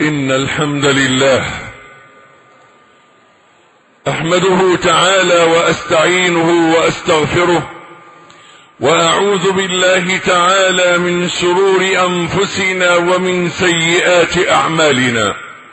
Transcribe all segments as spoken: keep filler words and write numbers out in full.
إن الحمد لله أحمده تعالى وأستعينه وأستغفره، وأعوذ بالله تعالى من شرور أنفسنا ومن سيئات أعمالنا.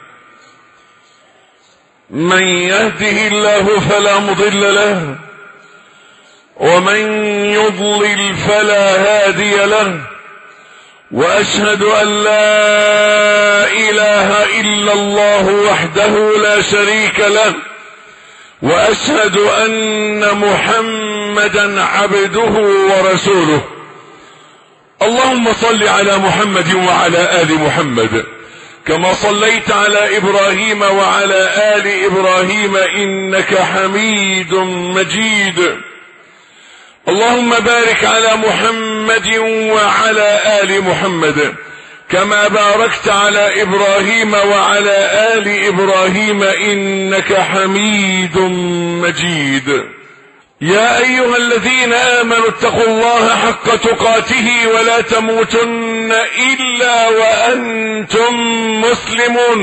من يهده الله فلا مضل له، ومن يضلل فلا هادي له، وأشهد أن لا إله إلا الله وحده لا شريك له، وأشهد أن محمدا عبده ورسوله. اللهم صل على محمد وعلى آل محمد كما صليت على إبراهيم وعلى آل إبراهيم إنك حميد مجيد. اللهم بارك على محمد وعلى آل محمد كما باركت على إبراهيم وعلى آل إبراهيم إنك حميد مجيد. يا أيها الذين آمنوا اتقوا الله حق تقاته ولا تموتن إلا وأنتم مسلمون.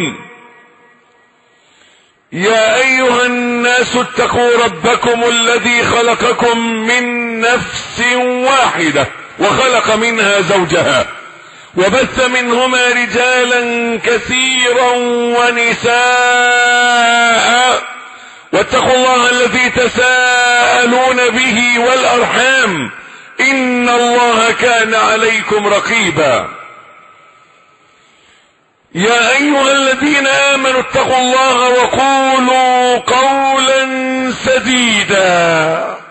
يا أيها الناس اتقوا ربكم الذي خلقكم من نفس واحدة وخلق منها زوجها، وبث منهما رجالا كثيرا ونساء، واتقوا الله الذي تساءلون به والأرحام إن الله كان عليكم رقيبا. يا أيها الذين آمنوا اتقوا الله وقولوا قولا سديدا.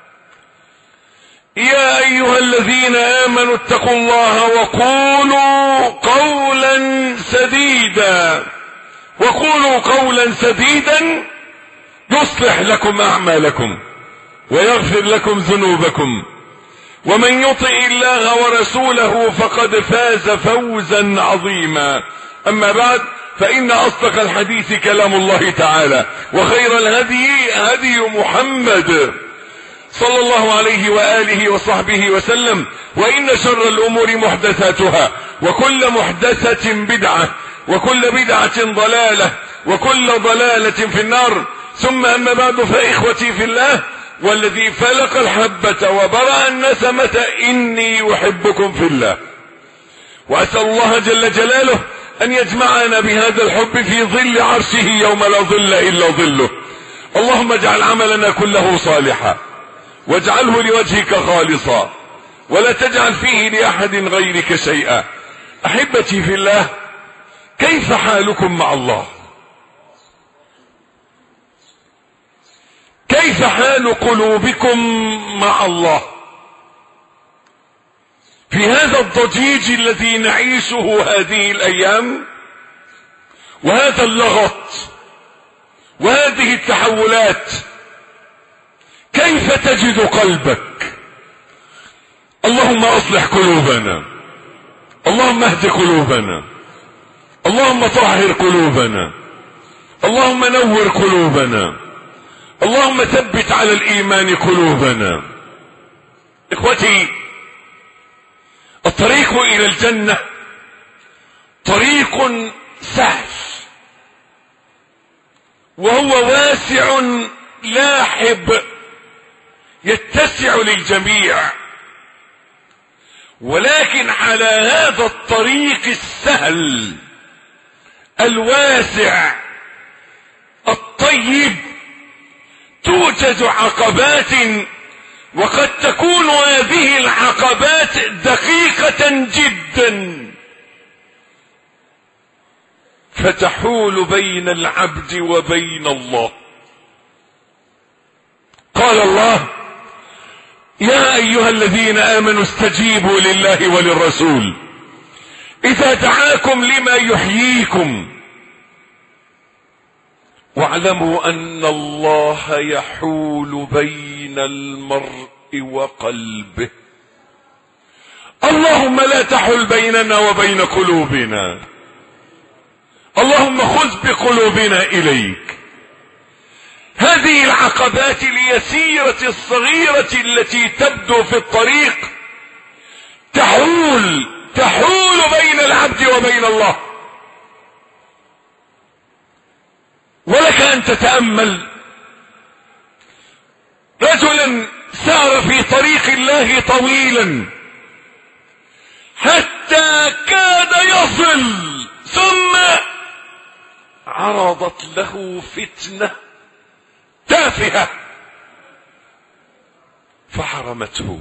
يا أيها الذين آمنوا اتقوا الله وقولوا قولا سديدا. وقولوا قولا سديدا يصلح لكم أعمالكم ويغفر لكم ذنوبكم، ومن يطع الله ورسوله فقد فاز فوزا عظيما. أما بعد، فإن أصدق الحديث كلام الله تعالى، وخير الهدي هدي محمد صلى الله عليه وآله وصحبه وسلم، وإن شر الأمور محدثاتها، وكل محدثة بدعة، وكل بدعة ضلالة، وكل ضلالة في النار. ثم أما بعد، فإخوتي في الله والذي فلق الحبة وبرأ النسمة إني أحبكم في الله، وأسأل الله جل جلاله أن يجمعنا بهذا الحب في ظل عرشه يوم لا ظل إلا ظله. اللهم اجعل عملنا كله صالحا، واجعله لوجهك خالصا، ولا تجعل فيه لأحد غيرك شيئا. أحبتي في الله، كيف حالكم مع الله؟ كيف حال قلوبكم مع الله في هذا الضجيج الذي نعيشه هذه الأيام، وهذا اللغط وهذه التحولات؟ كيف تجد قلبك؟ اللهم أصلح قلوبنا، اللهم اهد قلوبنا، اللهم طهر قلوبنا، اللهم نور قلوبنا، اللهم ثبت على الإيمان قلوبنا. إخوتي، الطريق إلى الجنة طريق سهل، وهو واسع لاحب يتسع للجميع، ولكن على هذا الطريق السهل الواسع الطيب توجد عقبات، وقد تكون هذه العقبات دقيقة جدا، فتحول بين العبد وبين الله. قال الله: يا أيها الذين آمنوا استجيبوا لله وللرسول إذا دعاكم لما يحييكم، واعلموا أن الله يحول بين المرء وقلبه. اللهم لا تحل بيننا وبين قلوبنا، اللهم خذ بقلوبنا إليك. هذه العقبات اليسيرة الصغيرة التي تبدو في الطريق تحول تحول بين العبد وبين الله. أن تتأمل رجلا سار في طريق الله طويلا حتى كاد يصل، ثم عرضت له فتنة تافهة فحرمته.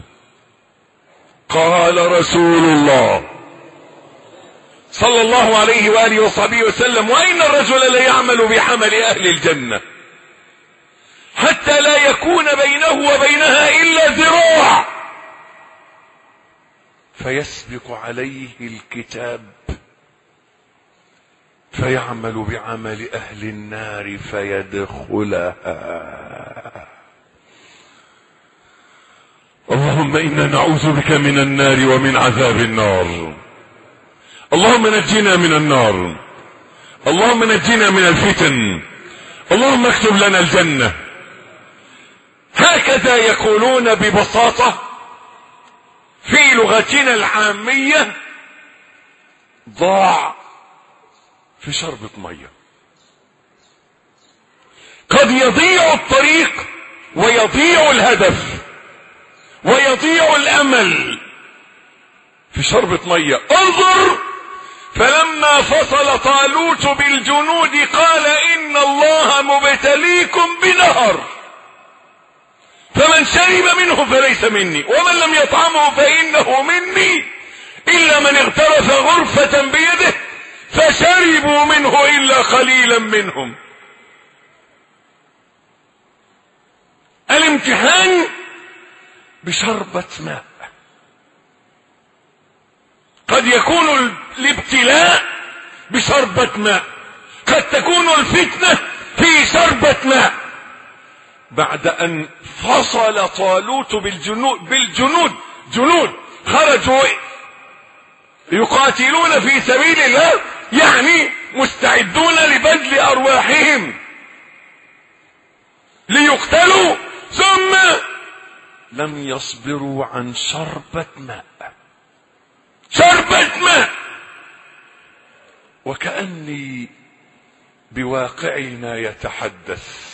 قال رسول الله صلى الله عليه وآله وصحبه وسلم: وإن الرجل ليعمل بعمل أهل الجنة حتى لا يكون بينه وبينها إلا ذراع، فيسبق عليه الكتاب فيعمل بعمل أهل النار فيدخلها. اللهم إنا نعوذ بك من النار ومن عذاب النار. اللهم نجنا من النار، اللهم نجنا من الفتن، اللهم اكتب لنا الجنة. هكذا يقولون ببساطة في لغتنا العامية: ضاع في شربة مية. قد يضيع الطريق ويضيع الهدف ويضيع الامل في شربة مية. انظر، فلما فصل طالوت بالجنود قال: ان الله مبتليكم بنهر، فمن شرب منه فليس مني ومن لم يطعمه فانه مني الا من اغترف غرفة بيده فشربوا منه الا قليلا منهم. الامتحان بشربة ماء. قد يكون الابتلاء بشربة ماء، قد تكون الفتنة في شربة ماء. بعد ان فصل طالوت بالجنود بالجنود جنود خرجوا يقاتلون في سبيل الله، يعني مستعدون لبذل ارواحهم ليقتلوا، ثم لم يصبروا عن شربة ماء. شربة ماء. وكأني بواقعنا يتحدث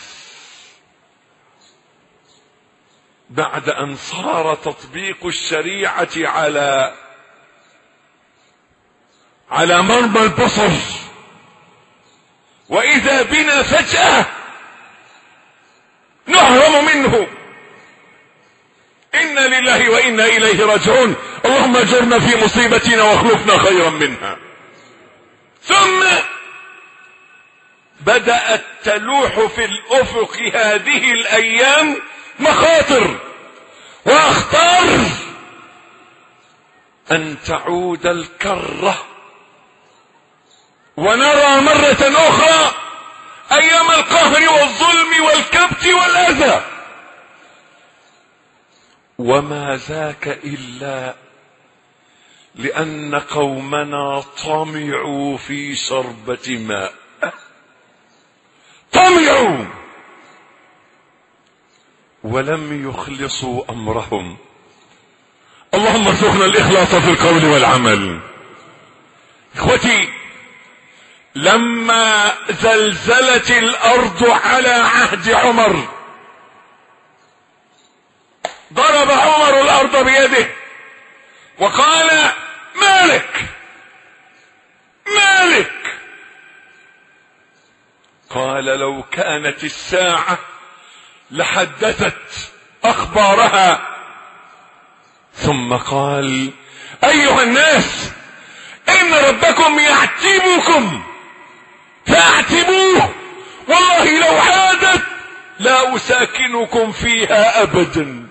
بعد ان صار تطبيق الشريعة على على مرمى البصر، واذا بنا فجأة نهرم منه. إنا لله وإنا إليه راجعون. اللهم اجرنا في مصيبتنا واخلفنا خيرا منها. ثم بدأت تلوح في الأفق هذه الأيام مخاطر وأخطار أن تعود الكرة ونرى مرة أخرى أيام القهر والظلم والكبت والأذى، وما ذاك إلا لأن قومنا طمعوا في شربة ماء. طمعوا ولم يخلصوا أمرهم. اللهم ارزقنا الإخلاص في القول والعمل. إخوتي، لما زلزلت الأرض على عهد عمر ضرب عمر الأرض بيده وقال: مالك مالك. قال: لو كانت الساعة لحدثت أخبارها. ثم قال: أيها الناس، إن ربكم يعتبكم فاعتبوه، والله لو عادت لا أساكنكم فيها أبدا.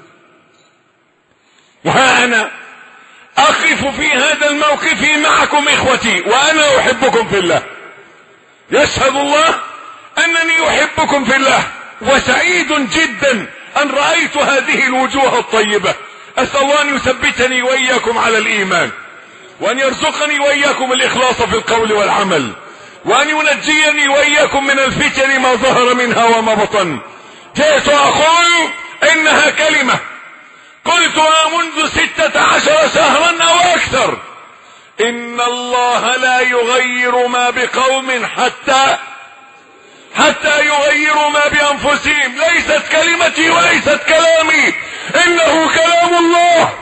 وها أنا أقف في هذا الموقف معكم إخوتي، وأنا أحبكم في الله. يشهد الله أنني أحبكم في الله، وسعيد جدا أن رأيت هذه الوجوه الطيبة. أسأل الله أن يثبتني وإياكم على الإيمان، وأن يرزقني وإياكم الإخلاص في القول والعمل، وأن ينجيني وإياكم من الفتن ما ظهر منها وما بطن. جئت أقول إنها كلمة قلتها منذ ستة عشر شهرا أو أكثر: إن الله لا يغير ما بقوم حتى حتى يغيروا ما بأنفسهم. ليست كلمتي وليست كلامي، إنه كلام الله.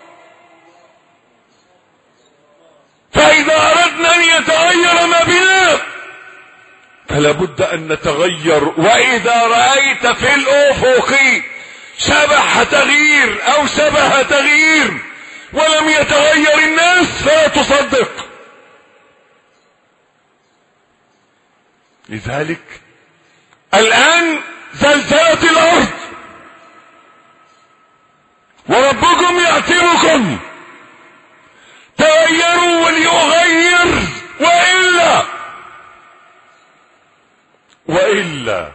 فإذا أردنا أن يتغير ما بنا فلا بد أن نتغير. وإذا رأيت في الأفق شبح تغيير أو شبه تغيير ولم يتغير الناس فلا تصدق. لذلك الآن زلزلت الأرض وربكم يأتيكم تغيروا وليغير، وإلا وإلا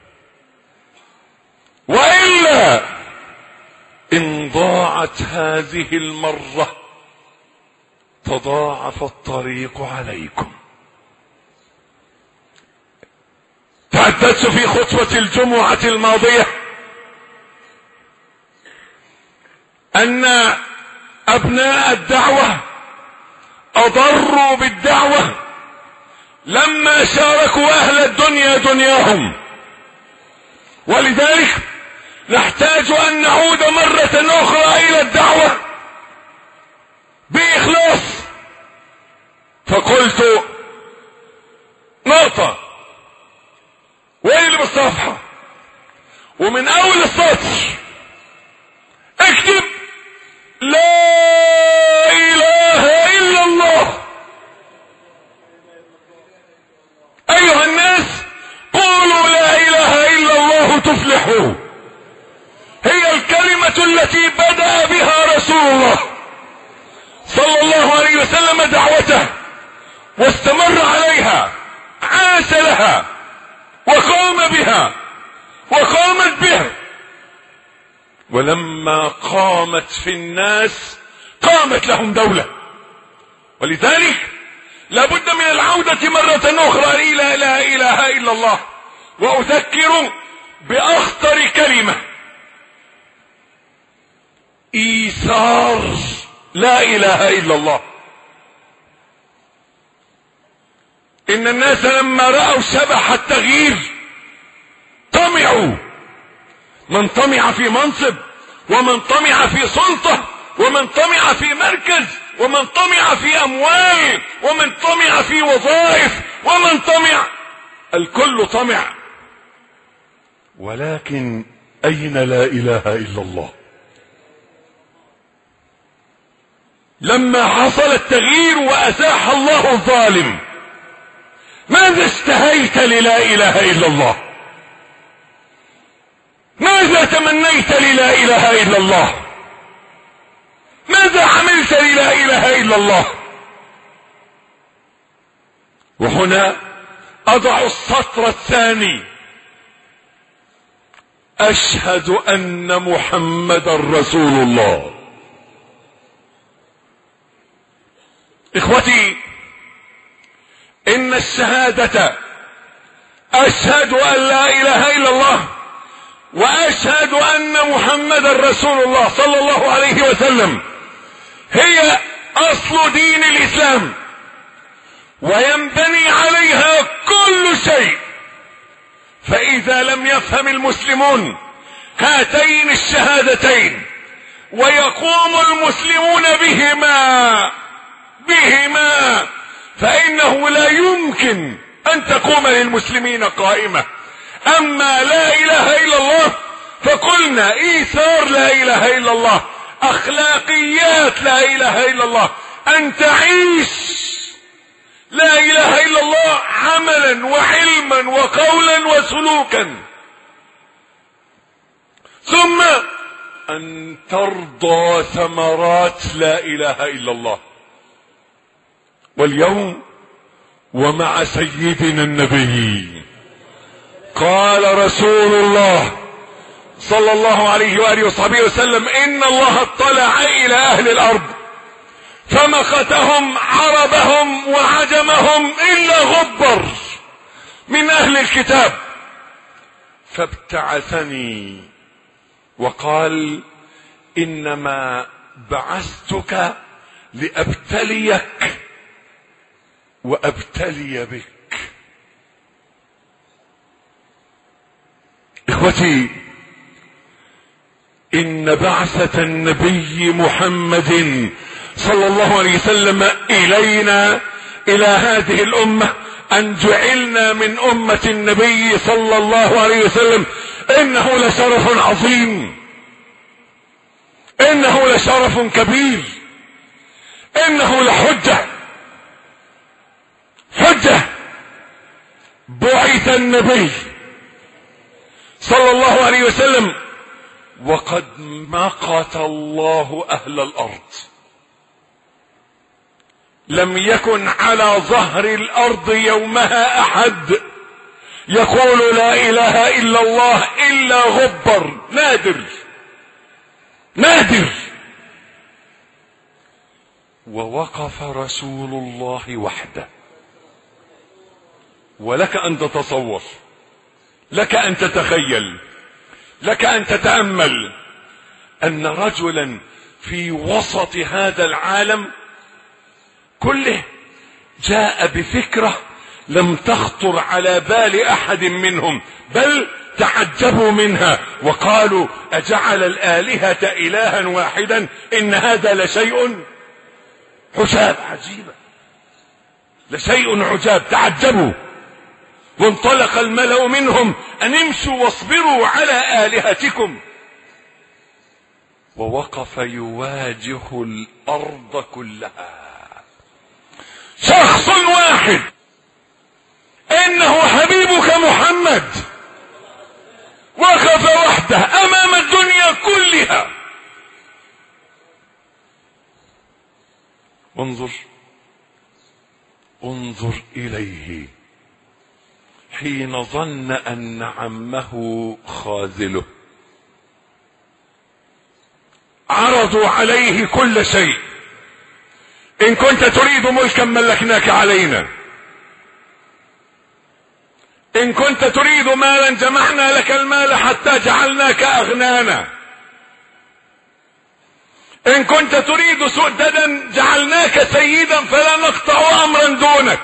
وإلا إن ضاعت هذه المرة تضاعف الطريق عليكم. تحدثت في خطبة الجمعة الماضية أن أبناء الدعوة أضروا بالدعوة لما شاركوا أهل الدنيا دنياهم، ولذلك نحتاج أن نعود مرة أخرى إلى الدعوة بإخلاص. فقلت نقطة واقلب الصفحة ومن أول السطر اكتب لا إله إلا الله. أيها الناس قولوا لا إله إلا الله تفلحوا. هي الكلمة التي بدأ بها رسول الله صلى الله عليه وسلم دعوته واستمر عليها، عاش لها وقام بها وقامت به، ولما قامت في الناس قامت لهم دولة. ولذلك لابد من العودة مرة أخرى إلى لا إله إلا الله. وأذكر بأخطر كلمة: إيثار لا إله إلا الله. إن الناس لما رأوا شبح التغيير طمعوا، من طمع في منصب، ومن طمع في سلطة، ومن طمع في مركز، ومن طمع في أموال، ومن طمع في وظائف، ومن طمع، الكل طمع. ولكن أين لا إله إلا الله؟ لما حصل التغيير وأزاح الله الظالم ماذا اشتهيت للا إله إلا الله؟ ماذا تمنيت للا إله إلا الله؟ ماذا عملت للا إله إلا الله؟ وهنا أضع السطر الثاني: أشهد أن محمدا رسول الله. إخوتي، إن الشهادة أشهد أن لا إله إلا الله وأشهد أن محمدا رسول الله صلى الله عليه وسلم هي أصل دين الإسلام، وينبني عليها كل شيء. فإذا لم يفهم المسلمون هاتين الشهادتين ويقوم المسلمون بهما بهما فإنه لا يمكن أن تقوم للمسلمين قائمة. أما لا إله إلا الله فقلنا إيثار لا إله إلا الله، أخلاقيات لا إله إلا الله، أن تعيش لا إله إلا الله عملا وعلما وقولا وسلوكا، ثم أن ترضى ثمرات لا إله إلا الله. واليوم ومع سيدنا النبي قال رسول الله صلى الله عليه وآله وصحبه وسلم: إن الله اطلع إلى أهل الأرض فمقتهم عربهم وعجمهم إلا غبر من أهل الكتاب، فابتعثني وقال: إنما بعثتك لأبتليك وأبتلي بك. اخوتي، ان بعثة النبي محمد صلى الله عليه وسلم الينا الى هذه الامة، ان جعلنا من امة النبي صلى الله عليه وسلم، انه لشرف عظيم، انه لشرف كبير، انه لحجة حجة. بعث النبي صلى الله عليه وسلم وقد مقت الله اهل الارض. لم يكن على ظهر الارض يومها احد يقول لا اله الا الله الا غبر، نادر نادر. ووقف رسول الله وحده. ولك ان تتصور، لك ان تتخيل، لك ان تتأمل ان رجلا في وسط هذا العالم كله جاء بفكرة لم تخطر على بال احد منهم، بل تعجبوا منها وقالوا اجعل الآلهة الها واحدا ان هذا لشيء عجاب. عجيبة، لشيء عجاب. تعجبوا، وانطلق الملأ منهم ان امشوا واصبروا على آلهتكم. ووقف يواجه الارض كلها، شخص واحد، انه حبيبك محمد، وقف وحده امام الدنيا كلها. انظر انظر اليه حين ظن ان عمه خاذله. عرضوا عليه كل شيء، ان كنت تريد ملكا ملكناك علينا، ان كنت تريد مالا جمعنا لك المال حتى جعلناك اغنانا، ان كنت تريد سؤددا جعلناك سيدا فلا نقطع امرا دونك،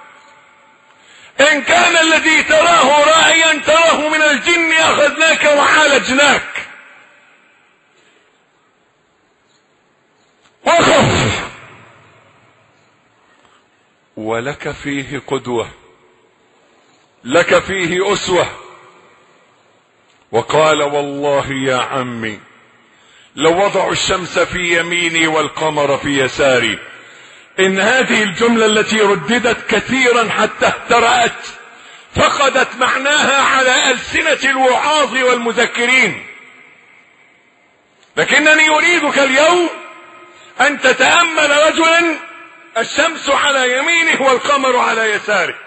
ان كان الذي تراه راعيا تراه من الجن اخذناك وعالجناك. وقف. ولك فيه قدوة، لك فيه أسوة. وقال والله يا عمي لو وضعوا الشمس في يميني والقمر في يساري. إن هذه الجملة التي رددت كثيرا حتى اهترأت فقدت معناها على ألسنة الوعاظ والمذكرين، لكنني أريدك اليوم أن تتأمل رجلا الشمس على يمينه والقمر على يساره.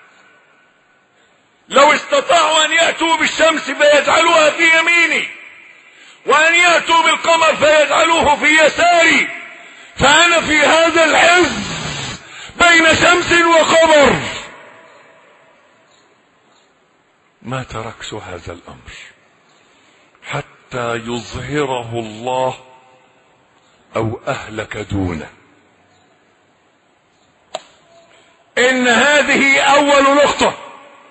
لو استطاعوا أن يأتوا بالشمس فيجعلوها في يميني، وأن يأتوا بالقمر فيجعلوه في يساري، فأنا في هذا العز بين شمس وقمر ما تركت هذا الأمر حتى يظهره الله أو أهلك دونه. إن هذه أول نقطة،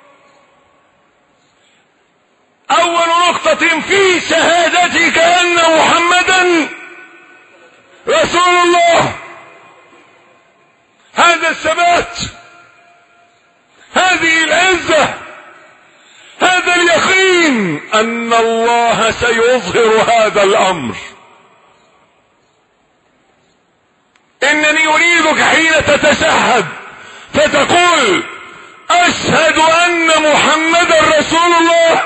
أول نقطة في شهادتك أن محمدا رسول الله. هذا الثبات، هذه العزة، هذا اليقين أن الله سيظهر هذا الأمر. إنني أريدك حين تتشهد فتقول أشهد أن محمدا رسول الله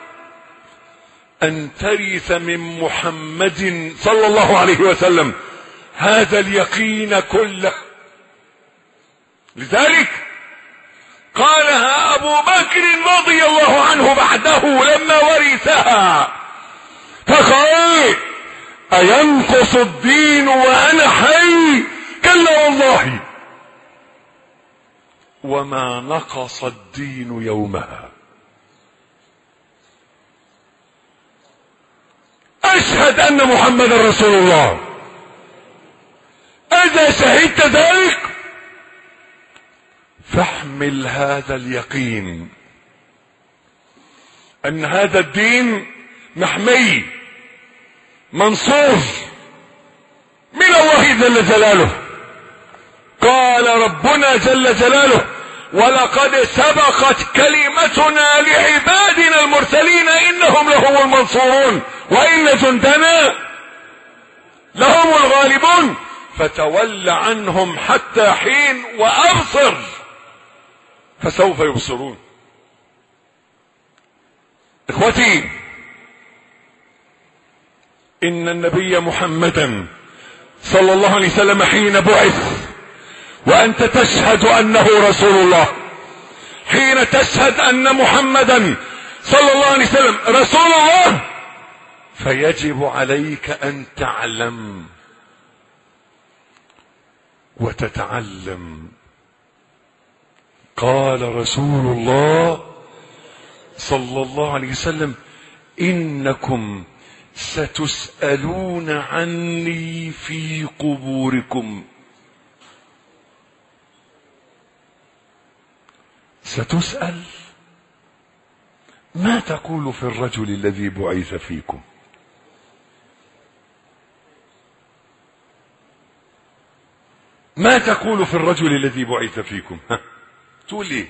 أن ترث من محمد صلى الله عليه وسلم هذا اليقين كله. لذلك قالها أبو بكر رضي الله عنه بعده لما ورثها، فقال أينقص الدين وأنا حي؟ كلا والله، وما نقص الدين يومها. أشهد أن محمد رسول الله. إذا شهدت ذلك فاحمل هذا اليقين ان هذا الدين محمي منصور من الله جل جلاله. قال ربنا جل جلاله: ولقد سبقت كلمتنا لعبادنا المرسلين انهم لهم المنصورون وان جندنا لهم الغالبون. فتول عنهم حتى حين وابصر فسوف يبصرون. اخوتي، ان النبي محمدا صلى الله عليه وسلم حين بعث وانت تشهد انه رسول الله، حين تشهد ان محمدا صلى الله عليه وسلم رسول الله، فيجب عليك ان تعلم وتتعلم. قال رسول الله صلى الله عليه وسلم: انكم ستسألون عني في قبوركم. ستسأل ما تقول في الرجل الذي بعث فيكم. ما تقول في الرجل الذي بعث فيكم؟ ها تقول ايه؟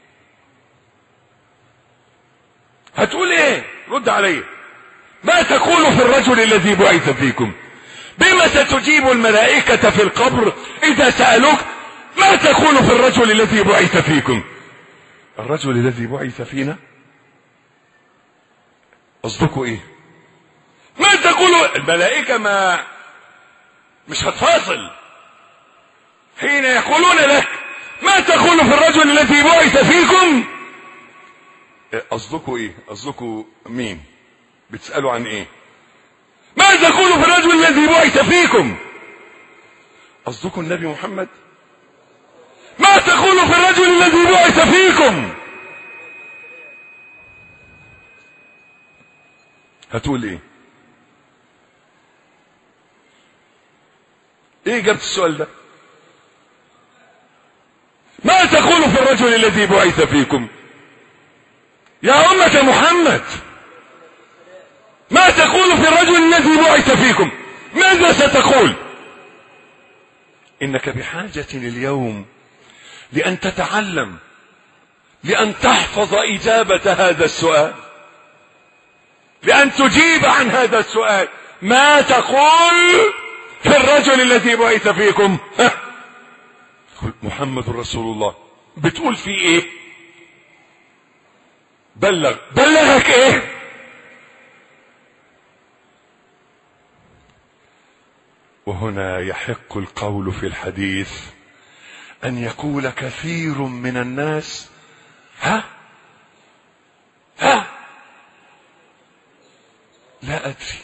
هتقول ايه؟ رد علي. ما تقول في الرجل الذي بعث فيكم؟ بما ستجيب الملائكة في القبر اذا سألوك ما تقول في الرجل الذي بعث فيكم؟ الرجل الذي بعث فينا قصدكوا ايه؟ ما تقول الملائكة؟ ما مش هتفاصل حين يقولون لك ما تقول في الرجل الذي بعث فيكم. قصدكوا ايه؟ قصدكوا مين؟ بتسألوا عن ايه؟ ما تقول في الرجل الذي بعث فيكم؟ قصدكوا النبي محمد؟ ما تقول في الرجل الذي بعث فيكم؟ هتقول ايه؟ ايه اجابة السؤال ده؟ ما تقول في الرجل الذي بعث فيكم؟ يا أمة محمد، ما تقول في الرجل الذي بعث فيكم؟ ماذا ستقول؟ إنك بحاجة اليوم لأن تتعلم، لأن تحفظ إجابة هذا السؤال، لأن تجيب عن هذا السؤال. ما تقول في الرجل الذي بعث فيكم؟ محمد رسول الله. بتقول في ايه؟ بلغ. بلغك ايه؟ وهنا يحق القول في الحديث ان يقول كثير من الناس: ها ها لا ادري.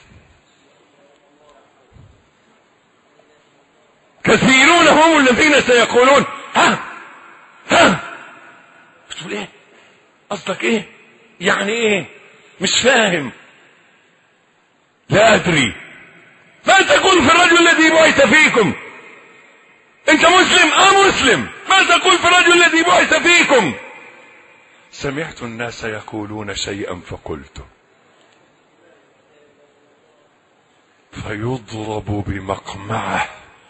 كثيرون هم الذين سيقولون ها ها. بتقول ايه؟ قصدك ايه؟ يعني ايه؟ مش فاهم. لا ادري. ما تقول في الرجل الذي بعث فيكم؟ انت مسلم؟ اه مسلم. ما تقول في الرجل الذي بعث فيكم؟ سمعت الناس يقولون شيئا فقلته. فيضرب بمقمعه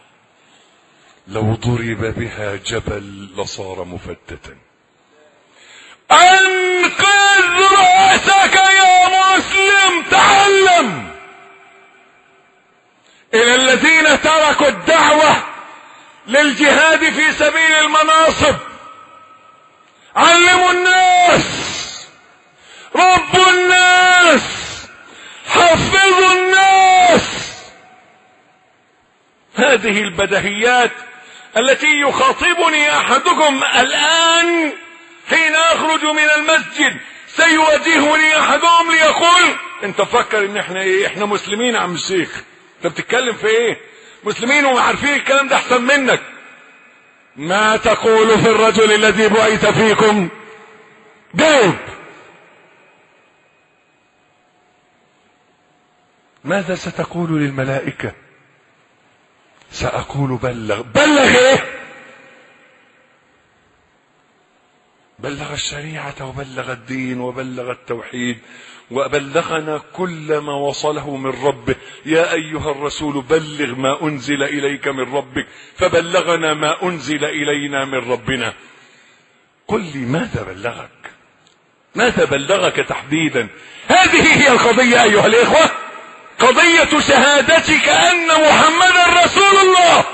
لو ضرب بها جبل لصار مفتتا. انقذ رأسك يا مسلم. تعلم. الى الذين تركوا الدعوة للجهاد في سبيل المناصب، علموا الناس، ربوا الناس، حفظوا الناس. هذه البديهيات التي يخاطبني احدكم الان حين اخرج من المسجد، سيواجهني احدهم ليقول: انت فكر ان احنا ايه؟ احنا مسلمين يا عم الشيخ، انت بتتكلم في ايه؟ مسلمين وعارفين الكلام ده احسن منك. ما تقول في الرجل الذي بعث فيكم؟ جاوب. ماذا ستقول للملائكة؟ سأقول بلغ. بلغ ايه؟ بلغ الشريعة وبلغ الدين وبلغ التوحيد وبلغنا كل ما وصله من ربه. يا أيها الرسول بلغ ما أنزل إليك من ربك، فبلغنا ما أنزل إلينا من ربنا. قل لي ماذا بلغك؟ ماذا بلغك تحديدا؟ هذه هي القضية أيها الإخوة، قضية شهادتك أن محمدا رسول الله،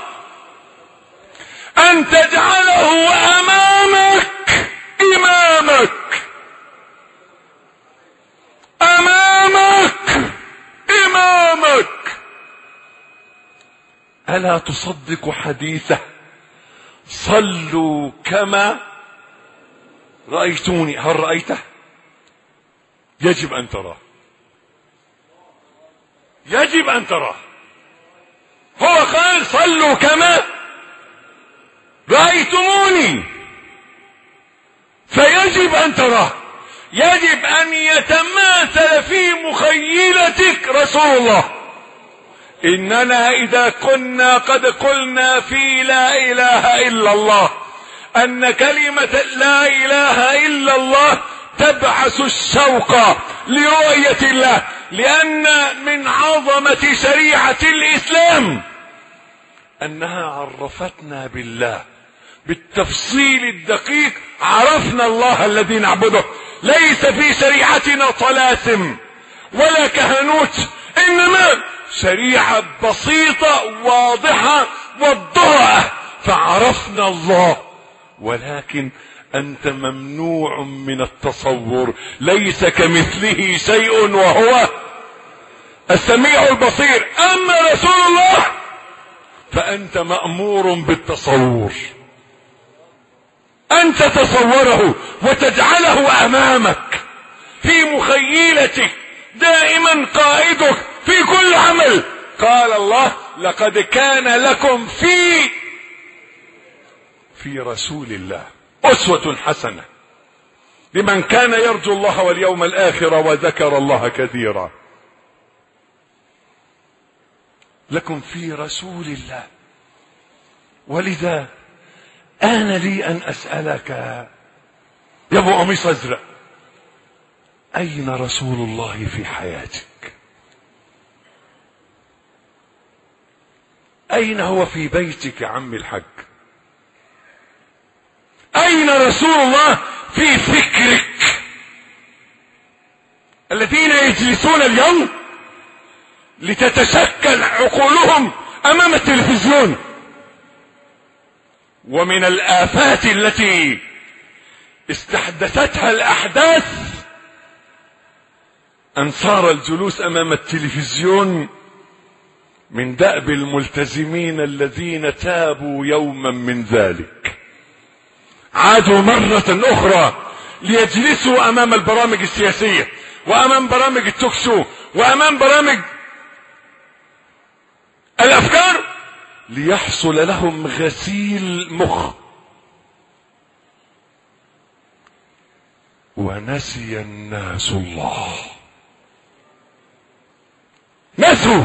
أن تجعله أمامك إمامك، أمامك إمامك. ألا تصدق حديثه صلوا كما رأيتوني؟ هل رأيته؟ يجب أن تراه، يجب أن تراه. هو قال صلوا كما رأيتموني، فيجب أن تراه، يجب أن يتماثل في مخيلتك رسول الله. إننا إذا كنا قد قلنا في لا إله إلا الله أن كلمة لا إله إلا الله تبعث الشوق لرؤية الله، لأن من عظمة شريعة الإسلام أنها عرفتنا بالله بالتفصيل الدقيق. عرفنا الله الذي نعبده، ليس في شريعتنا طلاسم ولا كهنوت، إنما شريعة بسيطة واضحة وضوءة، فعرفنا الله. ولكن أنت ممنوع من التصور، ليس كمثله شيء وهو السميع البصير. أما رسول الله فأنت مأمور بالتصور، أن تتصوره وتجعله أمامك في مخيلتك، دائما قائدك في كل عمل. قال الله لقد كان لكم في في رسول الله أسوة حسنة لمن كان يرجو الله واليوم الآخر وذكر الله كثيرا. لكم في رسول الله. ولذا آن لي أن أسألك يا أبو قميص أزرق، أين رسول الله في حياتك؟ أين هو في بيتك عم الحج؟ أين رسول الله في فكرك؟ الذين يجلسون اليوم لتتشكل عقولهم أمام التلفزيون. ومن الآفات التي استحدثتها الأحداث أن صار الجلوس أمام التلفزيون من دأب الملتزمين الذين تابوا يوما من ذلك، عادوا مرة أخرى ليجلسوا أمام البرامج السياسية وأمام برامج التوك شو وأمام برامج الأفكار ليحصل لهم غسيل مخ. ونسي الناس الله، نسوا،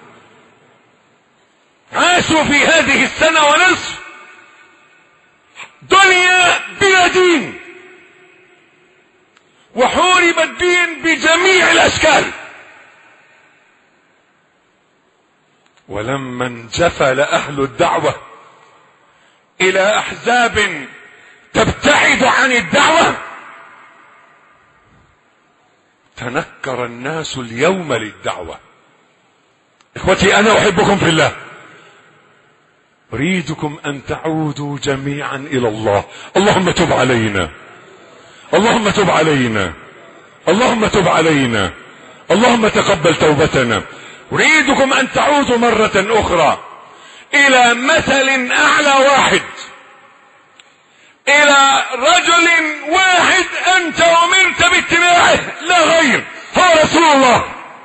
عاشوا في هذه السنة ونصف دنيا بلا دين، وحورب الدين بجميع الأشكال. ولما انجفل أهل الدعوة إلى أحزاب تبتعد عن الدعوة تنكر الناس اليوم للدعوة. إخوتي أنا أحبكم في الله، أريدكم أن تعودوا جميعا إلى الله. اللهم تب علينا، اللهم تب علينا، اللهم تب علينا، اللهم تقبل توبتنا. أريدكم أن تعودوا مرة أخرى إلى مثل أعلى واحد، إلى رجل واحد أنت أمرت باتباعه لا غير، هو رسول الله،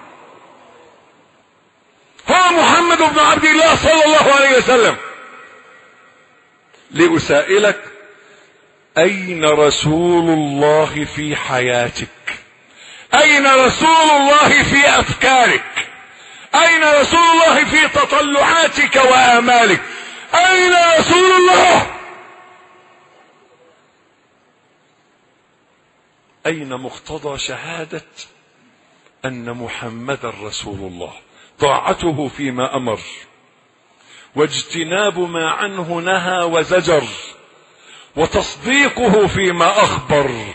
هو محمد بن عبد الله صلى الله عليه وسلم. لأسائلك أين رسول الله في حياتك؟ أين رسول الله في أفكارك؟ أين رسول الله في تطلعاتك وآمالك؟ أين رسول الله؟ أين مقتضى شهادة أن محمد رسول الله؟ طاعته فيما أمر، واجتناب ما عنه نهى وزجر، وتصديقه فيما أخبر،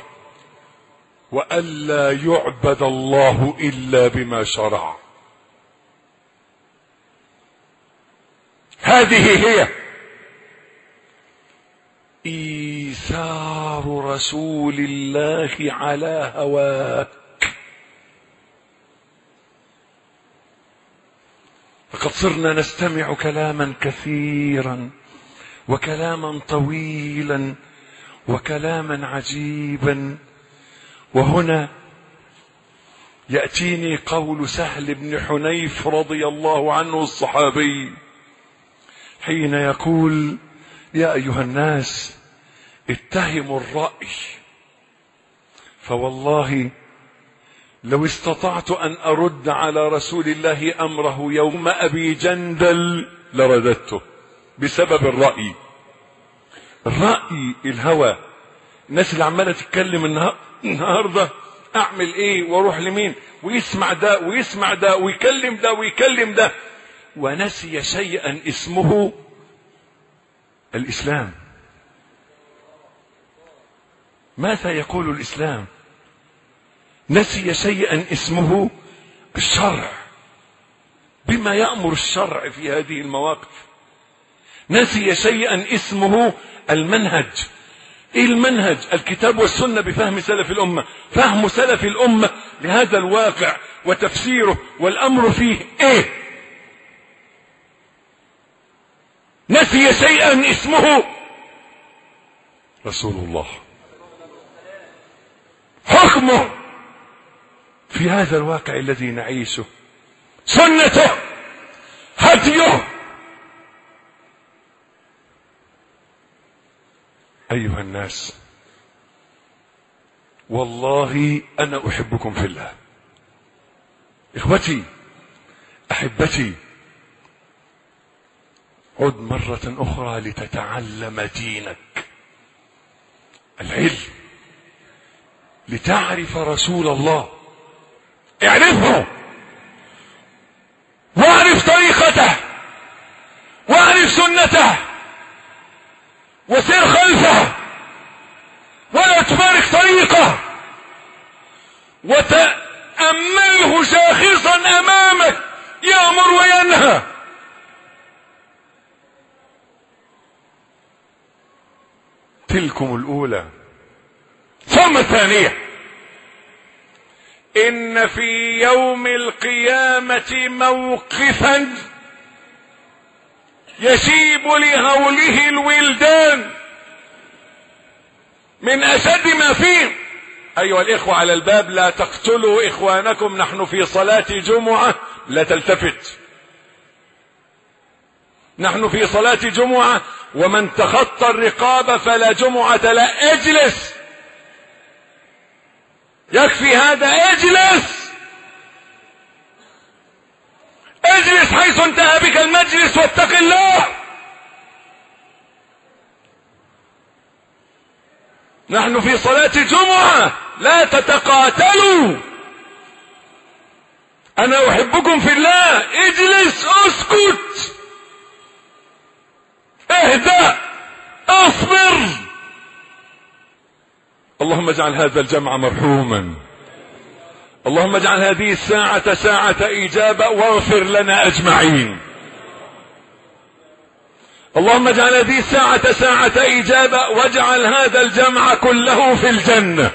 وألا يعبد الله إلا بما شرع. هذه هي إيثار رسول الله على هواك. فقد صرنا نستمع كلاما كثيرا وكلاما طويلا وكلاما عجيبا، وهنا يأتيني قول سهل بن حنيف رضي الله عنه الصحابي حين يقول: يا أيها الناس اتهموا الرأي، فوالله لو استطعت أن أرد على رسول الله أمره يوم أبي جندل لرددته بسبب الرأي. الرأي الهوى، الناس اللي عمالة تتكلم النهاردة أعمل إيه وأروح لمين، ويسمع ده ويسمع ده ويكلم ده ويكلم ده، ونسي شيئا اسمه الإسلام. ماذا يقول الإسلام؟ نسي شيئا اسمه الشرع، بما يأمر الشرع في هذه المواقف. نسي شيئا اسمه المنهج. ايه المنهج؟ الكتاب والسنة بفهم سلف الأمة. فهم سلف الأمة لهذا الواقع وتفسيره والأمر فيه ايه؟ نسي شيئا اسمه رسول الله، حكمه في هذا الواقع الذي نعيشه، سنته، هديه. أيها الناس، والله أنا أحبكم في الله. إخوتي أحبتي، عد مرة أخرى لتتعلم دينك، العلم، لتعرف رسول الله. اعرفه واعرف طريقته واعرف سنته وسير خلفه ولا تفارق طريقه، وتأمله شاخصا أمامك يأمر وينهى. تلكم الأولى. ثم الثانية: إن في يوم القيامة موقفا يشيب لهوله الولدان من أشد ما فيه. أيها الإخوة على الباب: لا تقتلوا إخوانكم، نحن في صلاة جمعة. لا تلتفت، نحن في صلاة جمعة، ومن تخطى الرقاب فلا جمعة لا. اجلس، يكفي هذا. اجلس اجلس حيث انتهى بك المجلس، واتق الله. نحن في صلاة جمعة، لا تتقاتلوا. أنا أحبكم في الله. اجلس، اسكت، اهدأ، اصبر. اللهم اجعل هذا الجمع مرحوما، اللهم اجعل هذه الساعة ساعة إجابة، واغفر لنا أجمعين. اللهم اجعل هذه الساعة ساعة إجابة، واجعل هذا الجمع كله في الجنة.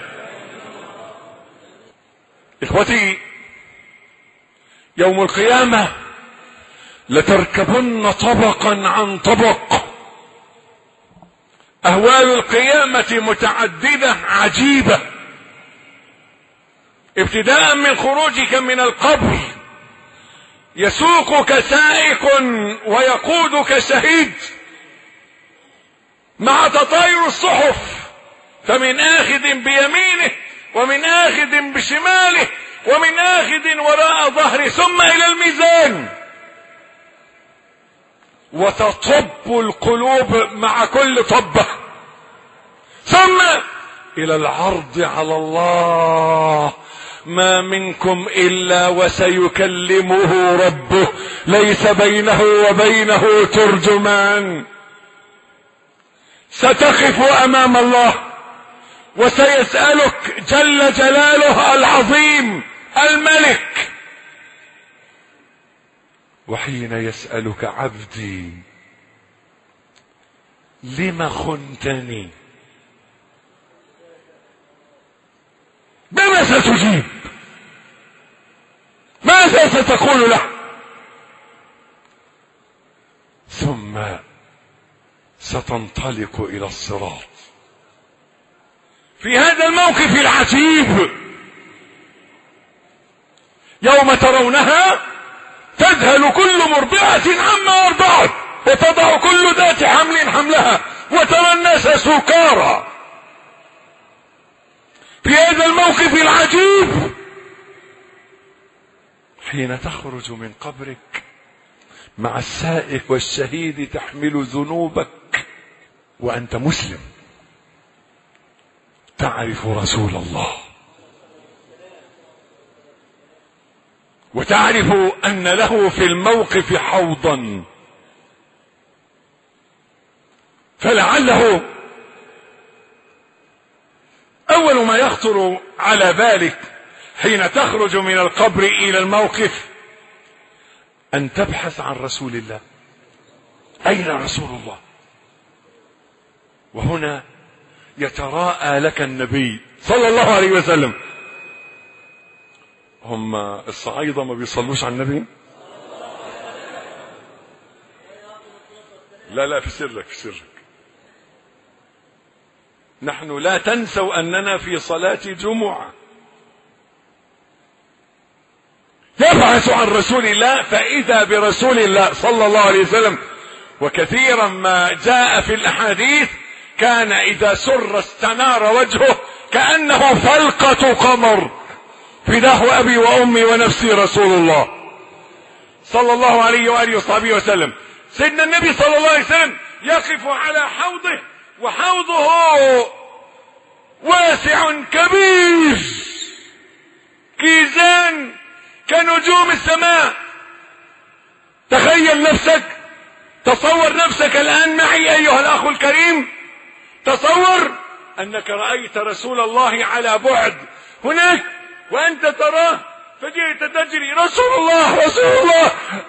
إخوتي، يوم القيامة لتركبن طبقا عن طبق. أهوال القيامة متعددة عجيبة، ابتداء من خروجك من القبر، يسوقك سائق ويقودك شهيد مع تطاير الصحف، فمن آخذ بيمينه ومن آخذ بشماله ومن آخذ وراء ظهره، ثم إلى الميزان. وتطب القلوب مع كل طبة، ثم الى العرض على الله. ما منكم الا وسيكلمه ربه ليس بينه وبينه ترجمان. ستقف امام الله وسيسألك جل جلاله العظيم الملك. وحين يسألك عبدي لم خنتني، بما ستجيب؟ ماذا ستقول له؟ ثم ستنطلق الى الصراط. في هذا الموقف العجيب يوم ترونها تذهل كل مرضعة عما أرضعت وتضع كل ذات حمل حملها وترى الناس سكارى. في هذا الموقف العجيب حين تخرج من قبرك مع السائق والشهيد تحمل ذنوبك وأنت مسلم، تعرف رسول الله وتعرف أن له في الموقف حوضا، فلعله أول ما يخطر على بالك حين تخرج من القبر إلى الموقف أن تبحث عن رسول الله. أين رسول الله؟ وهنا يتراءى لك النبي صلى الله عليه وسلم. هم الصعايدة ما بيصلوش على النبي؟ لا لا في سرك في سرك. نحن لا تنسوا أننا في صلاة جمعة. يبحث عن رسول الله فإذا برسول الله صلى الله عليه وسلم. وكثيرا ما جاء في الأحاديث كان إذا سر استنار وجهه كأنه فلقة قمر. فداه أبي وأمي ونفسي رسول الله صلى الله عليه وآله وصحبه وسلم. سيدنا النبي صلى الله عليه وسلم يقف على حوضه، وحوضه واسع كبير كيزان كنجوم السماء. تخيل نفسك، تصور نفسك الآن معي أيها الأخ الكريم، تصور أنك رأيت رسول الله على بعد هناك وأنت تراه، فجئت تجري رسول الله رسول الله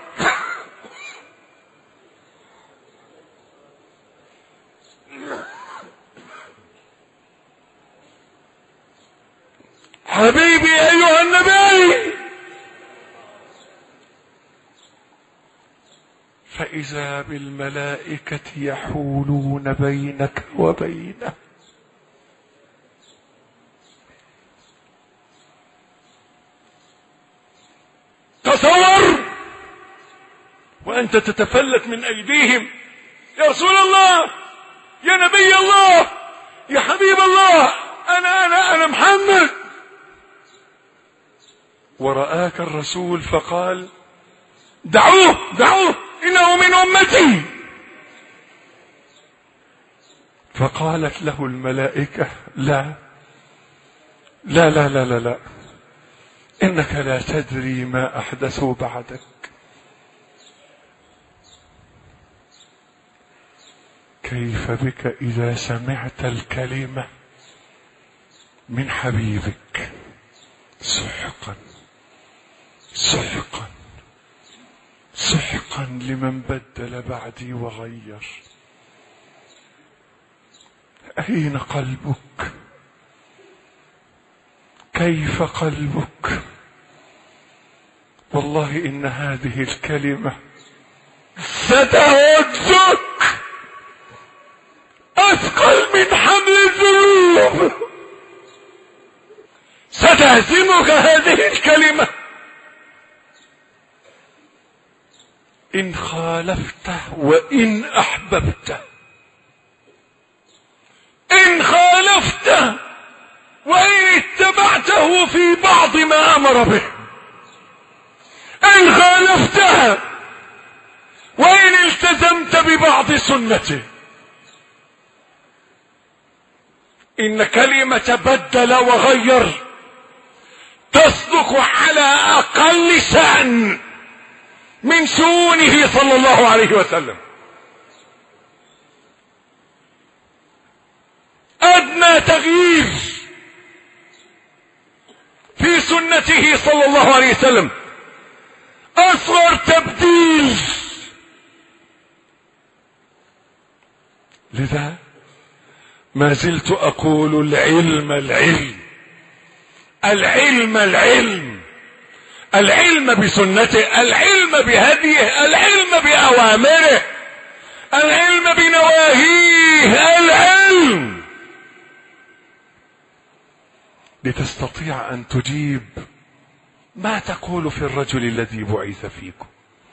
حبيبي أيها النبي. فإذا بالملائكة يحولون بينك وبينه. تصور وأنت تتفلت من أيديهم، يا رسول الله، يا نبي الله، يا حبيب الله، أنا أنا أنا محمد. ورآك الرسول فقال دعوه دعوه إنه من أمتي. فقالت له الملائكة لا لا لا لا لا, لا. إنك لا تدري ما أحدثوا بعدك. كيف بك إذا سمعت الكلمة من حبيبك سحقا سحقا سحقا لمن بدل بعدي وغير. أين قلبك؟ كيف قلبك؟ والله إن هذه الكلمة ستهزك أثقل من حمل الذنوب. ستهزمك هذه الكلمة إن خالفته وإن أحببته. إن خالفته وإن اتبعته في بعض ما أمر به. إن خالفته وإن التزمت ببعض سنته. إن كلمة بدل وغير تصدق على أقل شأن من شؤونه صلى الله عليه وسلم. أدنى تغيير في سنته صلى الله عليه وسلم، أصغر تبديل. لذا ما زلت أقول العلم العلم العلم العلم العلم بسنته، العلم بهديه، العلم بأوامره، العلم بنواهيه، العلم لتستطيع أن تجيب ما تقول في الرجل الذي بعث فيكم.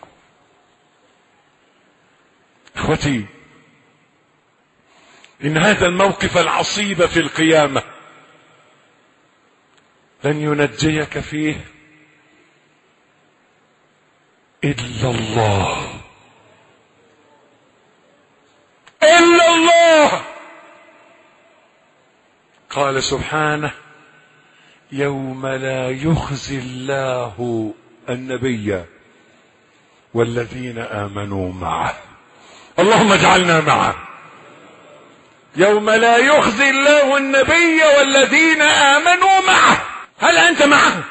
اخوتي، إن هذا الموقف العصيب في القيامة لن ينجيك فيه إلا الله، إلا الله. قال سبحانه: يوم لا يخزي الله النبي والذين آمنوا معه. اللهم اجعلنا معه. يوم لا يخزي الله النبي والذين آمنوا معه. هل أنت معه؟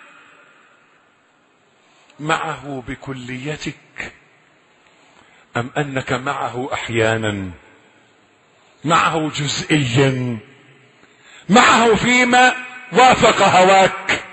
معه بكليتك أم أنك معه أحيانا، معه جزئيا، معه فيما وافق هواك؟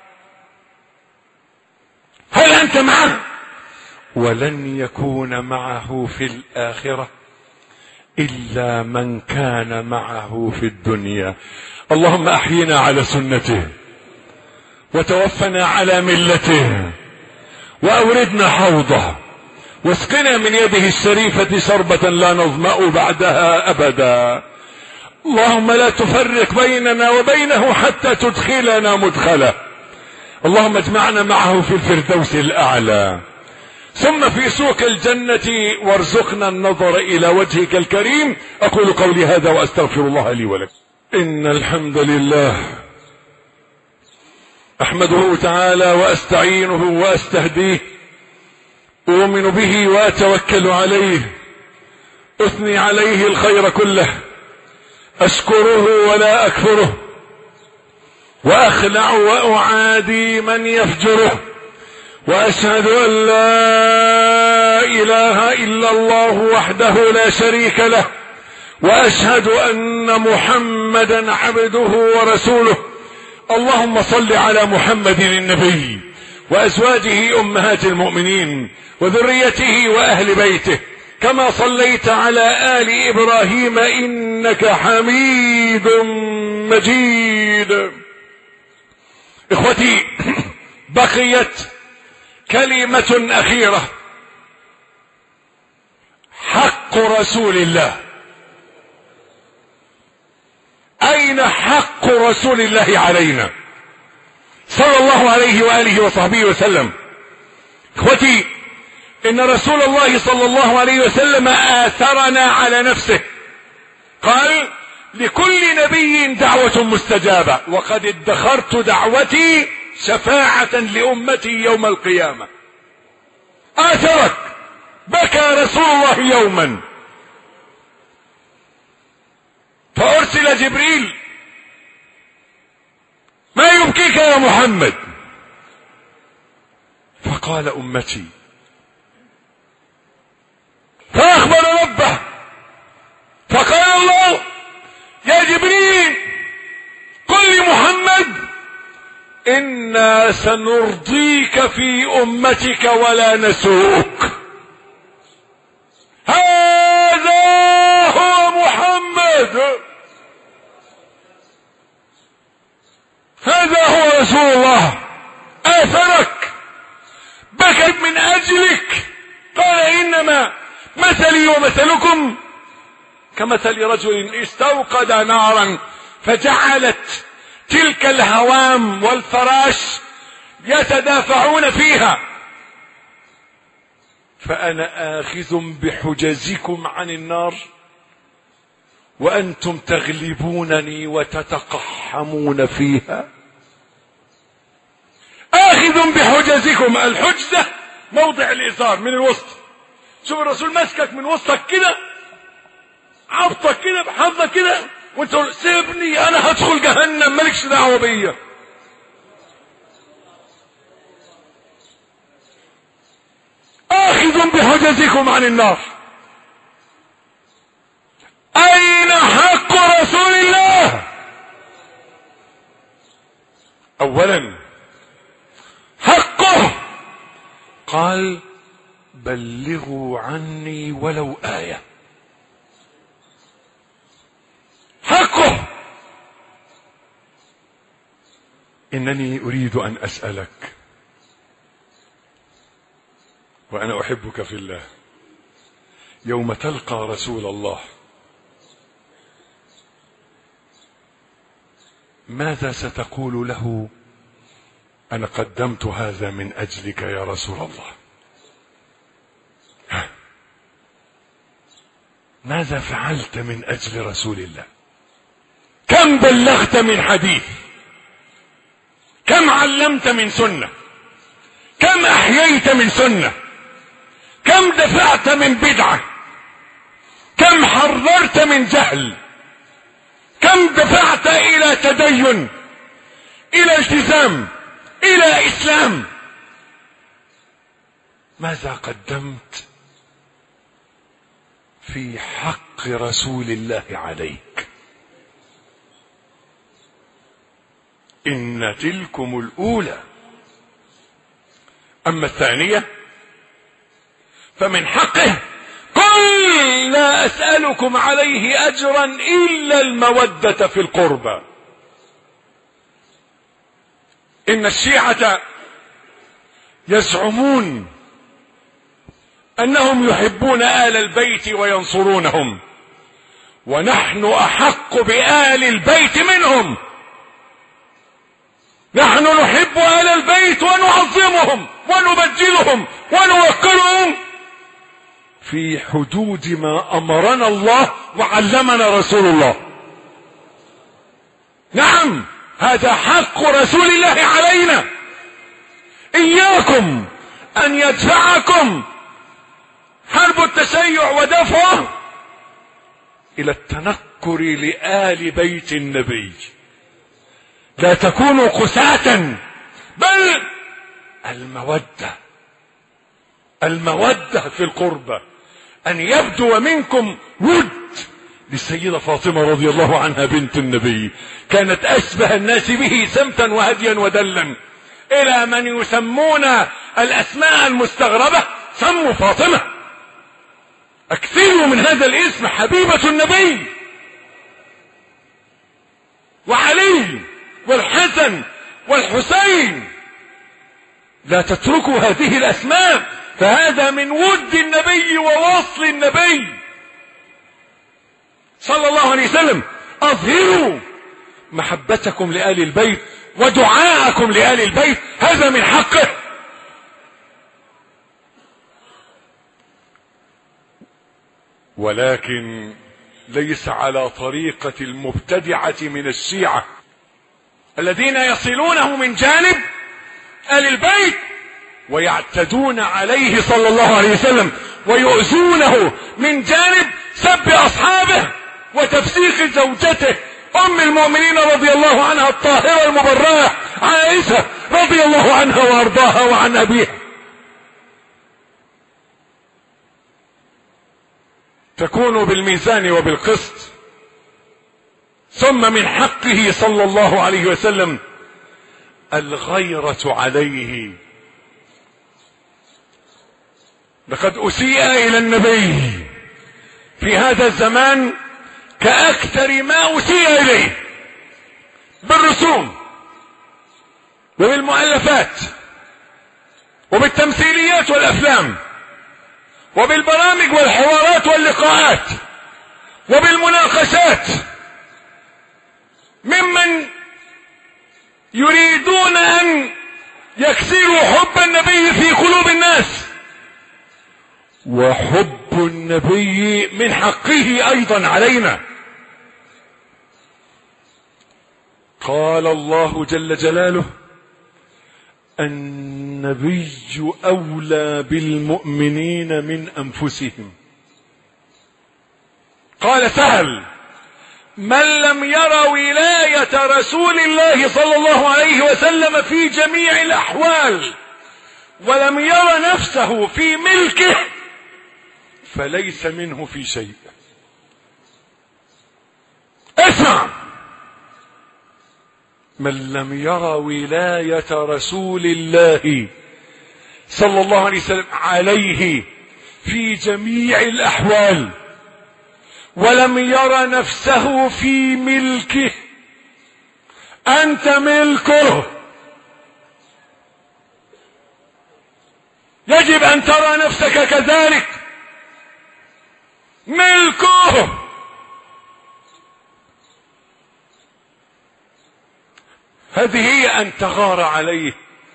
هل أنت معه؟ ولن يكون معه في الآخرة إلا من كان معه في الدنيا. اللهم أحينا على سنته وتوفنا على ملته وأوردنا حوضه واسقنا من يده الشريفة شربة لا نظمأ بعدها أبدا. اللهم لا تفرق بيننا وبينه حتى تدخلنا مدخله. اللهم اجمعنا معه في الفردوس الأعلى ثم في سوق الجنة وارزقنا النظر إلى وجهك الكريم. أقول قولي هذا وأستغفر الله لي ولكم. إن الحمد لله أحمده تعالى وأستعينه وأستهديه، أؤمن به وأتوكل عليه، أثني عليه الخير كله، أشكره ولا أكفره، وأخلع وأعادي من يفجره، وأشهد أن لا إله إلا الله وحده لا شريك له، وأشهد أن محمدا عبده ورسوله. اللهم صل على محمد النبي وأزواجه أمهات المؤمنين وذريته وأهل بيته كما صليت على آل إبراهيم إنك حميد مجيد. إخوتي، بقيت كلمة أخيرة: حق رسول الله. أين حق رسول الله علينا صلى الله عليه وآله وصحبه وسلم؟ إخوتي، إن رسول الله صلى الله عليه وسلم آثرنا على نفسه. قال: لكل نبي دعوة مستجابة، وقد ادخرت دعوتي شفاعة لأمتي يوم القيامة. آثرك، بكى رسول الله يوما فأرسل جبريل: ما يبكيك يا محمد؟ فقال: أمتي. فأخبر ربه فقال الله: يا جبريل قل لمحمد إنا سنرضيك في أمتك ولا نسوءك. هذا هو محمد، هذا هو رسول الله. آثرك، بكت من أجلك. قال: إنما مثلي ومثلكم كمثل رجل استوقد نارا فجعلت تلك الهوام والفراش يتدافعون فيها، فأنا آخذ بحجزكم عن النار وأنتم تغلبونني وتتقحمون فيها. آخذ بحجزكم. الحجزة موضع الإزار من الوسط. شوف الرسول مسكك من وسطك كده، عبطك كده بحظك كده، وانت تقول سيبني انا هدخل جهنم مالكش دعوه بيا. آخذ بحجزكم عن النار. أين حق رسول الله؟ أولا حقه قال بلغوا عني ولو آية. حقه. إنني أريد أن أسألك وأنا أحبك في الله، يوم تلقى رسول الله ماذا ستقول له؟ أنا قدمت هذا من أجلك يا رسول الله. ها. ماذا فعلت من أجل رسول الله؟ كم بلغت من حديث؟ كم علمت من سنة؟ كم أحييت من سنة؟ كم دفعت من بدعة؟ كم حررت من جهل؟ كم دفعت إلى تدين، إلى التزام، إلى إسلام؟ ماذا قدمت في حق رسول الله عليك؟ إن تلكم الأولى. أما الثانية فمن حقه قل لا أسألكم عليه أجرا إلا المودة في القربى. إن الشيعة يزعمون أنهم يحبون آل البيت وينصرونهم، ونحن أحق بآل البيت منهم. نحن نحب آل البيت ونعظمهم ونبجلهم ونوقرهم في حدود ما أمرنا الله وعلمنا رسول الله. نعم، هذا حق رسول الله علينا. إياكم أن يدفعكم حرب التشيع ودفعه إلى التنكر لآل بيت النبي. لا تكونوا قساة، بل المودة المودة في القربة. أن يبدو منكم ود للسيدة فاطمة رضي الله عنها بنت النبي، كانت أشبه الناس به سمتا وهديا ودلا، إلى من يسمون الأسماء المستغربة سموا فاطمة. أكثروا من هذا الاسم، حبيبة النبي وعلي والحسن والحسين. لا تتركوا هذه الأسماء، فهذا من ود النبي ووصل النبي صلى الله عليه وسلم. أظهروا محبتكم لآل البيت ودعاءكم لآل البيت، هذا من حقه. ولكن ليس على طريقة المبتدعة من الشيعة الذين يصلونه من جانب آل البيت ويعتدون عليه صلى الله عليه وسلم ويؤذونه من جانب سب أصحابه وتفسيق زوجته أم المؤمنين رضي الله عنها الطاهرة المبررة عائشة رضي الله عنها وأرضاها وعن أبيها. تكون بالميزان وبالقسط. ثم من حقه صلى الله عليه وسلم الغيرة عليه. لقد أسيء إلى النبي في هذا الزمان كأكثر ما أسيء إليه، بالرسوم وبالمؤلفات وبالتمثيليات والأفلام وبالبرامج والحوارات واللقاءات وبالمناقشات، ممن يريدون أن يكسروا حب النبي في قلوب الناس. وحب النبي من حقه أيضا علينا. قال الله جل جلاله: النبي أولى بالمؤمنين من أنفسهم. قال سهل: من لم ير ولاية رسول الله صلى الله عليه وسلم في جميع الأحوال ولم ير نفسه في ملكه فليس منه في شيء. اسمع: من لم ير ولاية رسول الله صلى الله عليه وسلم عليه في جميع الأحوال ولم ير نفسه في ملكه، أنت ملكه، يجب أن ترى نفسك كذلك ملكه. هذه هي أن تغار عليه.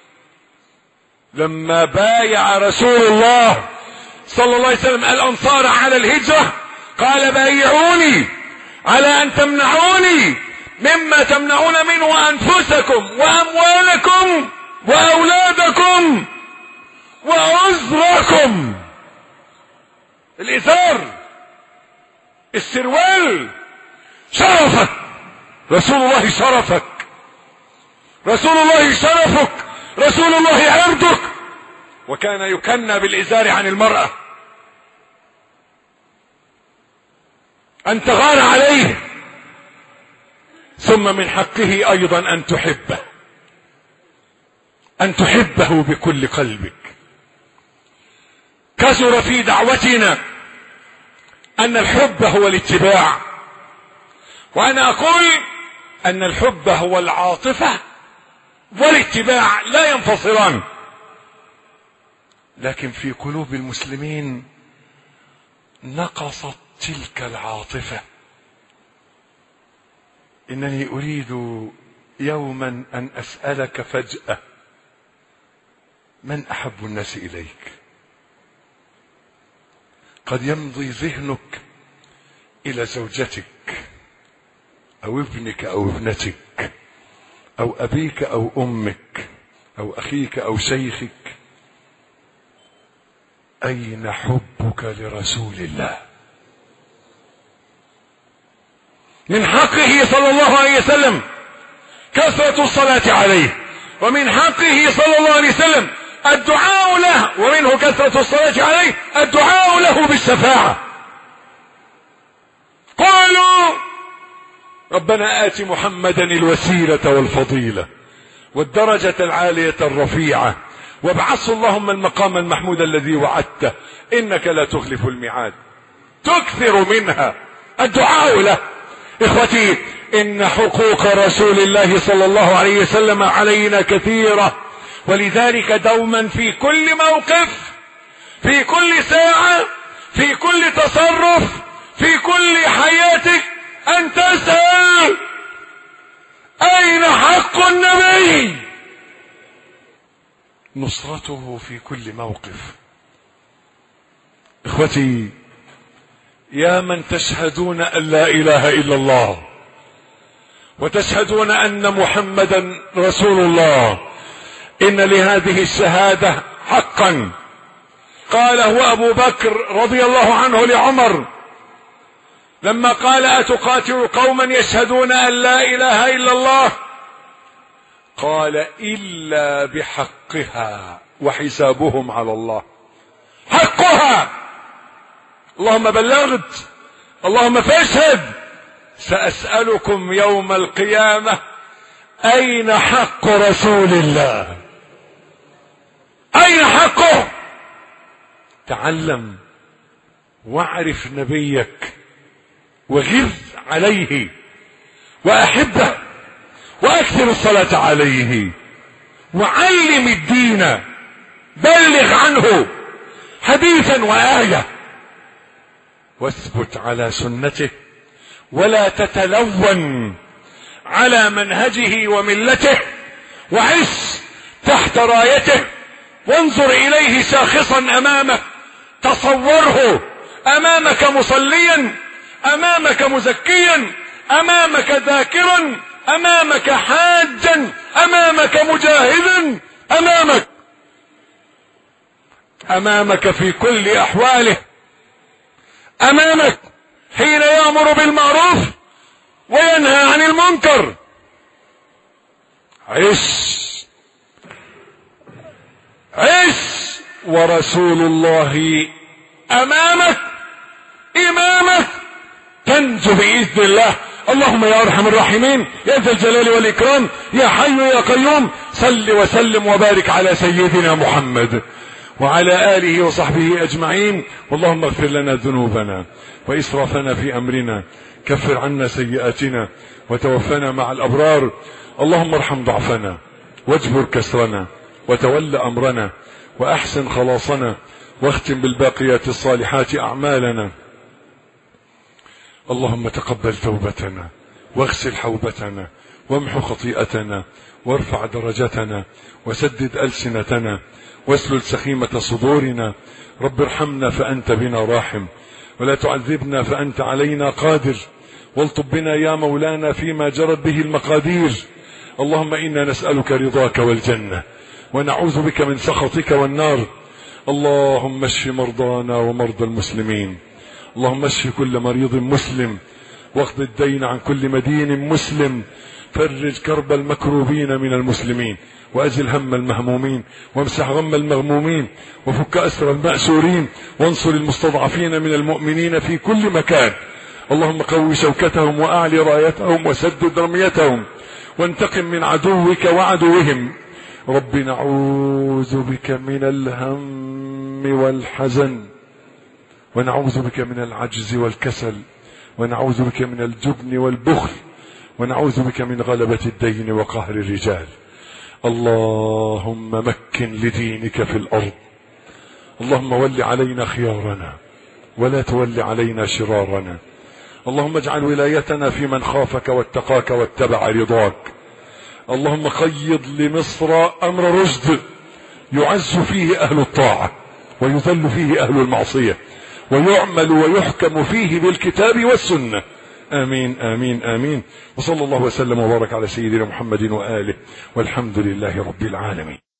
لما بايع رسول الله صلى الله عليه وسلم الأنصار على الهجرة قال: بايعوني على أن تمنعوني مما تمنعون منه أنفسكم وأموالكم وأولادكم وعذركم. الإزار، السروال، شرفك، رسول الله شرفك، رسول الله شرفك، رسول الله عرضك. وكان يكنى بالإزار عن المرأة. أن تغار عليه، ثم من حقه أيضا أن تحبه، أن تحبه بكل قلبك. كثر في دعوتنا أن الحب هو الاتباع، وأنا أقول أن الحب هو العاطفة والاتباع لا ينفصلان. لكن في قلوب المسلمين نقصت تلك العاطفة. إنني أريد يوما أن أسألك فجأة: من أحب الناس إليك؟ قد يمضي ذهنك إلى زوجتك أو ابنك أو ابنتك أو أبيك أو أمك أو أخيك أو شيخك. أين حبك لرسول الله؟ من حقه صلى الله عليه وسلم كثرة الصلاة عليه، ومن حقه صلى الله عليه وسلم الدعاء له، ومنه كثرة الصلاة عليه الدعاء له بالشفاعة. قالوا: ربنا آت محمدا الوسيلة والفضيلة والدرجة العالية الرفيعة وابعثه اللهم المقام المحمود الذي وعدته إنك لا تخلف الميعاد. تكثر منها الدعاء له. إخوتي، إن حقوق رسول الله صلى الله عليه وسلم علينا كثيرة، ولذلك دوما في كل موقف، في كل ساعة، في كل تصرف، في كل حياتك أن تسأل: أين حق النبي؟ نصرته في كل موقف. إخوتي، يا من تشهدون أن لا إله إلا الله وتشهدون أن محمدا رسول الله، إن لهذه الشهادة حقا. قاله أبو بكر رضي الله عنه لعمر لما قال: أتقاتل قوما يشهدون أن لا إله إلا الله؟ قال: إلا بحقها وحسابهم على الله. حقها، اللهم بلغت، اللهم فاشهد. سأسألكم يوم القيامة: أين حق رسول الله؟ أين حقه؟ تعلم واعرف نبيك وغذ عليه وأحبه وأكثر الصلاة عليه وعلم الدين، بلغ عنه حديثا وآية، واثبت على سنته ولا تتلون على منهجه وملته، وعش تحت رايته، وانظر إليه شاخصا أمامك، تصوره أمامك مصليا، أمامك مزكيا، أمامك ذاكرا، امامك حاجا، امامك مجاهدا، امامك امامك في كل احواله، امامك حين يأمر بالمعروف وينهى عن المنكر. عش عش ورسول الله امامك امامك، تنجو باذن الله. اللهم يا ارحم الراحمين يا ذا الجلال والاكرام يا حي يا قيوم، صل وسلم وبارك على سيدنا محمد وعلى آله وصحبه أجمعين. واللهم اغفر لنا ذنوبنا وإسرافنا في أمرنا، كفر عنا سيئاتنا وتوفنا مع الأبرار. اللهم ارحم ضعفنا واجبر كسرنا وتول أمرنا وأحسن خلاصنا، واختم بالباقيات الصالحات أعمالنا. اللهم تقبل توبتنا واغسل حوبتنا وامحو خطيئتنا وارفع درجتنا وسدد ألسنتنا واسلل سخيمة صدورنا. رب ارحمنا فأنت بنا راحم، ولا تعذبنا فأنت علينا قادر، والطب بنا يا مولانا فيما جرت به المقادير. اللهم إنا نسألك رضاك والجنة ونعوذ بك من سخطك والنار. اللهم اشف مرضانا ومرضى المسلمين، اللهم اشف كل مريض مسلم، واقض الدين عن كل مدين مسلم، فرج كرب المكروبين من المسلمين، وأزل هم المهمومين، وامسح غم المغمومين، وفك أسر المأسورين، وانصر المستضعفين من المؤمنين في كل مكان. اللهم قوي شوكتهم وأعلي رايتهم وسدد رميتهم، وانتقم من عدوك وعدوهم. رب نعوذ بك من الهم والحزن، ونعوذ بك من العجز والكسل، ونعوذ بك من الجبن والبخل، ونعوذ بك من غلبة الدين وقهر الرجال. اللهم مكن لدينك في الأرض، اللهم ول علينا خيارنا ولا تول علينا شرارنا. اللهم اجعل ولايتنا في من خافك واتقاك واتبع رضاك. اللهم قيض لمصر أمر رشد يعز فيه أهل الطاعة ويذل فيه أهل المعصية، ويعمل ويحكم فيه بالكتاب والسنة. آمين آمين آمين. وصلى الله وسلم وبارك على سيدنا محمد وآله، والحمد لله رب العالمين.